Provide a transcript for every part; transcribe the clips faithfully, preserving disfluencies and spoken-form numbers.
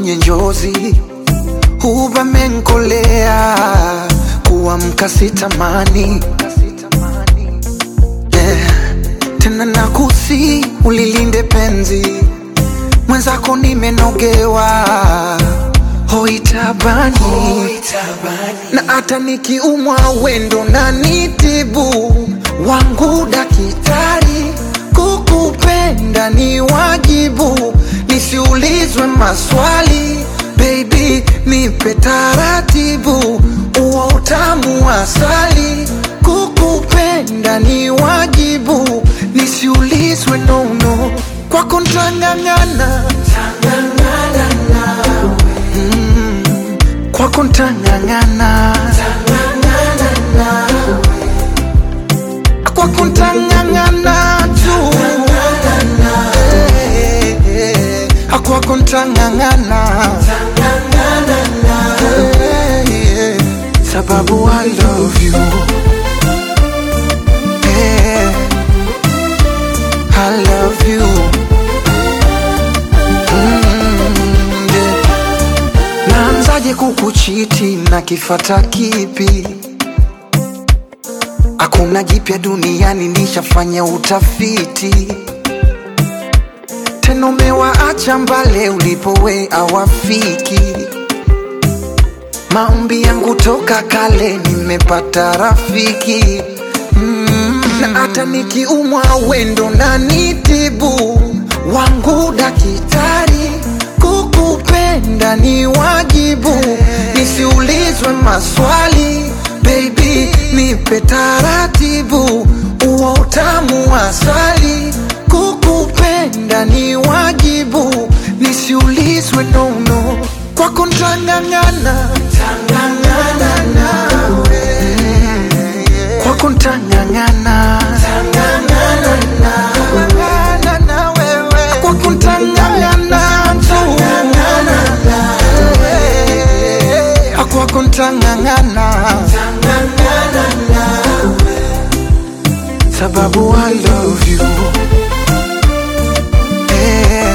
kwenye njozi, huba menkolea, kuamka sitamani. Yeah. Tena nakusi ulilinde penzi, mwenzako nimenogewa, hoitabani, hoitabani. Na hata nikiumwa wendo na nitibu, wangu dakitari, kukupenda ni wajibu, nisiulizwe maswali. Baby nipe taratibu, uo utamu wa asali, kukupenda ni wajibu, nisiulizwe nono. Kwako ntang'ang'ana, mm, kwako ntang'ang'ana, kwako ntang'ang'ana tu, eh, eh, kwako ntang'ang'ana, eh, eh, sababu I love you, eh, I love you. Mm, yeah. Naanzaje kukuchiti na kifata kipi? Hakuna jipya duniani, nishafanya utafiti. Tena umewaacha mbale ulipowe awafiki. Maombi yangu toka kale, nimepata rafiki. Mm, na hata nikiumwa wendo na nitibu, wangu dakitari, kukupenda ni wajibu, nisiulizwe maswali. Baby nipe taratibu, uo utamu wa asali, kukupenda ni wajibu, nisiulizwe nono. Kwako ntang'ang'ana, kwako ntang'ang'ana, kwako ntang'ang'ana tu, kwako ntang'ang'ana, sababu I love you, eh,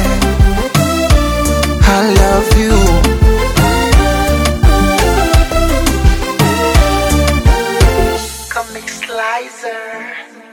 I love you. Comic Slicer.